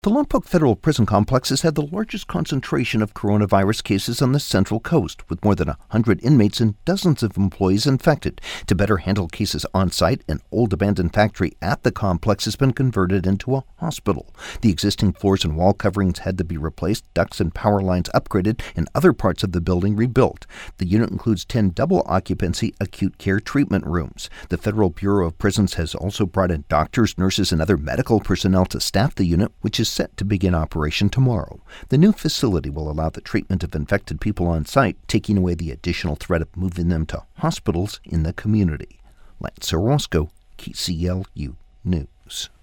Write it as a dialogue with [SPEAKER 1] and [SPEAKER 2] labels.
[SPEAKER 1] The Lompoc Federal Prison Complex has had the largest concentration of coronavirus cases on the Central Coast, with more than 100 inmates and dozens of employees infected. To better handle cases on-site, an old abandoned factory at the complex has been converted into a hospital. The existing floors and wall coverings had to be replaced, ducts and power lines upgraded, and other parts of the building rebuilt. The unit includes 10 double-occupancy acute care treatment rooms. The Federal Bureau of Prisons has also brought in doctors, nurses, and other medical personnel to staff the unit, which is set to begin operation tomorrow. The new facility will allow the treatment of infected people on site, taking away the additional threat of moving them to hospitals in the community. Lance Orozco, KCLU News.